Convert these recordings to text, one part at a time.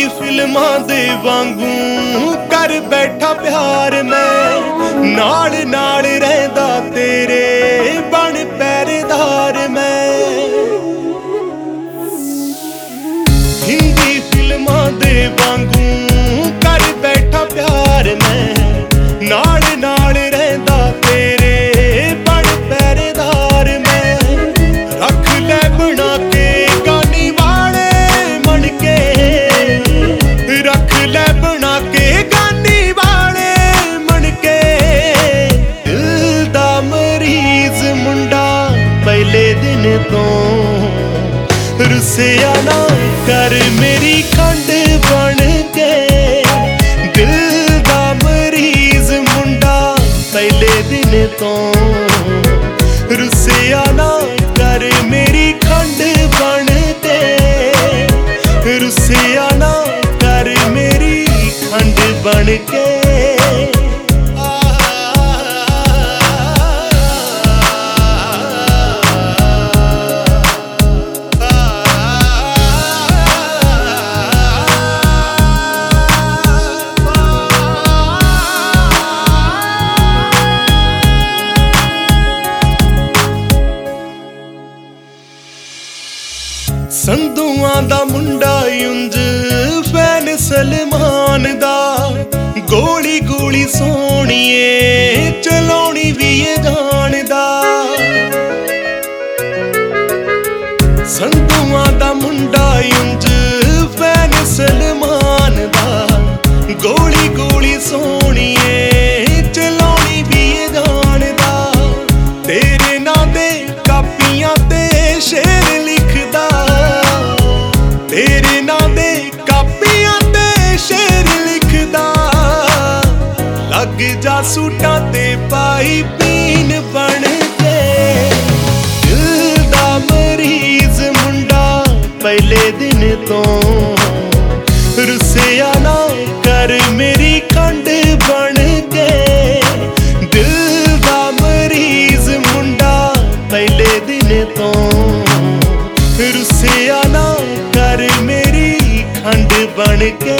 ਫਿਲਮਾਂ ਦੇ ਵਾਂਗੂ ਕਰ ਬੈਠਾ ਪਿਆਰ ਮੈਂ, ਨਾਲ ਨਾਲ ਰਹਿੰਦਾ ਤੇਰੇ ਬਣ ਪਹਿਰੇਦਾਰ ਮੈਂ। ਹਿੰਦੀ ਫਿਲਮਾਂ ਦੇ ਵਾਂਗੂ ਕਰ ਬੈਠਾ ਪਿਆਰ ਮੈਂ, ਨਾਲ ਨਾਲ ਰਹਿੰਦਾ ਤੇਰੇ ਬਣ ਪਹਿਰੇਦਾਰ ਮੈਂ। ਰੱਖ ਲੈ ਬਣਾ ਕੇ ਗਾਨੀ ਵਾਲੇ ਮਣ ਕੇ, ਰੱਖ ਲੈ ਬਣਾ ਕੇ ਗਾਨੀ ਵਾਲੇ ਮਣ ਕੇ। ਦਿਲ ਦਾ ਮਰੀਜ਼ ਮੁੰਡਾ ਪਹਿਲੇ ਦਿਨ ਤੋਂ, ਰੁੱਸਿਆ ਨਾ ਕਰ ਮੇਰੀ ਖੰਡ ਬਣ ਕੇ। ਦਿਲ ਦਾ ਮਰੀਜ਼ ਮੁੰਡਾ ਪਹਿਲੇ ਦਿਨ ਤੋਂ, ਰੁੱਸਿਆ ਨਾ ਕਰ ਮੇਰੀ ਖੰਡ ਬਣ ਕੇ। ਰੁੱਸਿਆ ਨਾ ਕਰ ਮੇਰੀ ਖੰਡ ਬਣ ਕੇ। ਸੰਧੂਆਂ ਦਾ ਮੁੰਡਾ ਉਂਝ ਫੈਨ ਸਲਮਾਨ ਦਾ, ਗੋਲੀ ਗੋਲੀ ਸੋਹਣੀਏ ਚਲਾਉਣੀ ਵੀ ਇਹ ਜਾਣਦਾ। ਸੰਧੂਆਂ ਦਾ ਮੁੰਡਾ ਉਂਝ ਫੈਨ ਸਲਮਾਨ ਦਾ, ਗੋਲੀ ਗੋਲੀ ਸੋਹਣੀਏ ਚਲਾਉਣੀ ਵੀ ਇਹ ਜਾਣਦਾ। ਤੇਰੇ ਨਾਂ ਦੇ ਕਾਪੀਆਂ ਤੇ ਸ਼ੇਰ ਲਿਖਦਾ, ਤੇਰੇ ਨਾਂ ਦੇ ਕਾਪੀਆਂ ਤੇ ਸ਼ੇਰ ਲਿਖਦਾ। ਲੱਗ ਜਾ ਸੂਟਾਂ ਤੇ ਪਾਈ ਪੀਨ ਬਣ ਕੇ। ਦਿਲ ਦਾ ਮਰੀਜ਼ ਮੁੰਡਾ ਪਹਿਲੇ ਦਿਨ ਤੋਂ, ਰੁੱਸਿਆ ਨਾ ਕਰ ਮੇਰੀ ਖੰਡ ਬਣ ਕੇ। ਦਿਲ ਦਾ ਮਰੀਜ਼ ਮੁੰਡਾ ਪਹਿਲੇ ਦਿਨ ਤੋਂ, ਰੁੱਸਿਆ ਨਾ ਕਰ ਮੇਰੀ ਖੰਡ ਬਣ ਕੇ।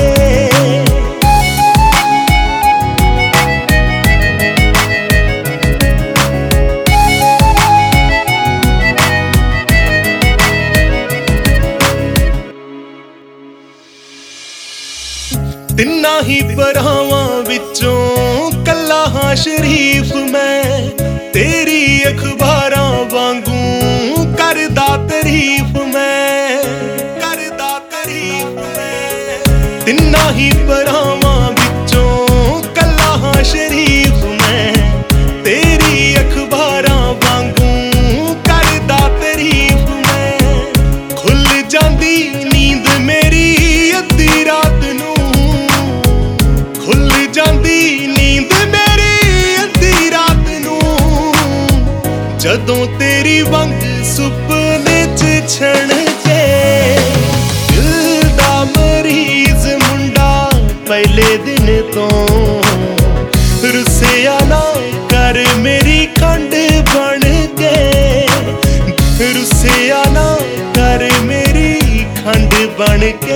ਤਿੰਨਾਂ ਹੀ ਭਰਾਵਾਂ ਵਿੱਚੋਂ ਕੱਲਾ ਹਾਂ ਸ਼ਰੀਫ ਮੈਂ, ਤੇਰੀ ਅਖਬਾਰਾਂ ਵਾਂਗੂ ਕਰਦਾ ਤਾਰੀਫ ਮੈਂ, ਕਰਦਾ ਤਾਰੀਫ ਮੈਂ। ਤਿੰਨਾਂ ਹੀ ਭਰਾਵਾਂ ਵਿੱਚੋਂ ਕੱਲਾ ਹਾਂ ਸ਼ਰੀਫ ਮੈਂ, ਤੇਰੀ ਅਖਬਾਰਾਂ ਵਾਂਗੂ ਕਰਦਾ ਤਾਰੀਫ ਮੈਂ। ਖੁੱਲ ਜਾਂਦੀ ਨੀਂਦ ਮੇਰੀ ਅੱਧੀ ਰਾਤ ਨੂੰ, ਖੁੱਲ ਜਾਂਦੀ ਨੀਂਦ ਮੇਰੀ ਅੱਧੀ ਰਾਤ ਨੂੰ। ਜਦੋਂ ਤੇਰੀ ਵੰਗ ਸੁਪਨੇ ਚ ਛਣ ਕੇ। ਦਿਲ ਦਾ ਮਰੀਜ਼ ਮੁੰਡਾ ਪਹਿਲੇ ਦਿਨ ਤੋਂ, ਰੁੱਸਿਆ ਨਾ ਕਰ ਮੇਰੀ ਖੰਡ ਬਣ ਕੇ। ਰੁੱਸਿਆ ਨਾ ਕਰ ਮੇਰੀ ਖੰਡ ਬਣ ਕੇ।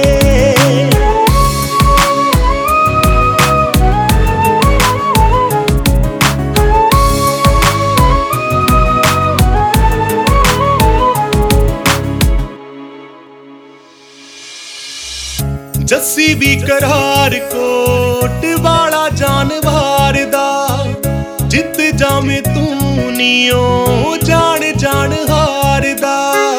ਜੱਸੀ ਵੀ ਕਰਾਰ ਕੋਟ ਵਾਲਾ ਜਾਨਵਾਰ ਦਾ, ਜਿੱਤ ਜਾਵੇਂ ਤੂੰ ਨੀਓ ਜਾਣ ਜਾਣ ਹਾਰਦਾ।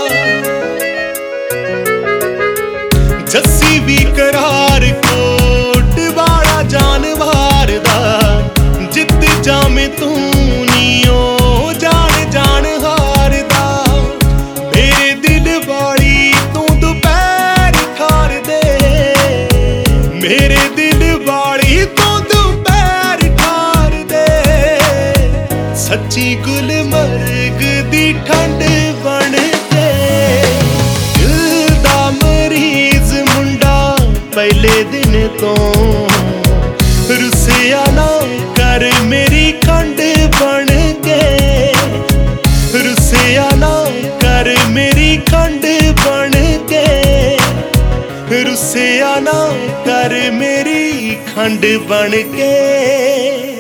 ਜੱਸੀ ਵੀ ਕਰਾਰ ਕੋਟ ਵਾਲਾ ਜਾਨਵਾਰ ਦਾ, ਜਿੱਤ ਜਾਵੇਂ ਤੂੰ ਨੀਓ ਜਾਣ ਜਾਣ ਹਾਰਦਾ। ਮੇਰੇ ਦਿਲ ਵਾਲੀ ਤੂੰ ਦੁਪਹਿਰ ਠਾਰ ਦੇ, ਮੇਰੇ ਦਿਲ ਵਾਲੀ ਤੂੰ ਦੁਪਹਿਰ ਠਾਰ ਦੇ। ਸੱਚੀ ਗੁਲਮਰਗ ਦੀ ਠੰਡ ਬਣ ਕੇ। ਦਿਲ ਦਾ ਮਰੀਜ਼ ਮੁੰਡਾ ਪਹਿਲੇ ਦਿਨ ਤੋਂ, ਰੁੱਸਿਆ ਨਾ ਕਰ ਮੇਰੀ ਖੰਡ ਬਣ ਕੇ। ਰੁੱਸਿਆ ਨਾ ਕਰ ਮੇਰੀ ਖੰਡ ਬਣ ਕੇ। ਰੁੱਸਿਆ ਨਾ ਕਰ ਮੇਰੀ ਖੰਡ ਬਣ ਕੇ।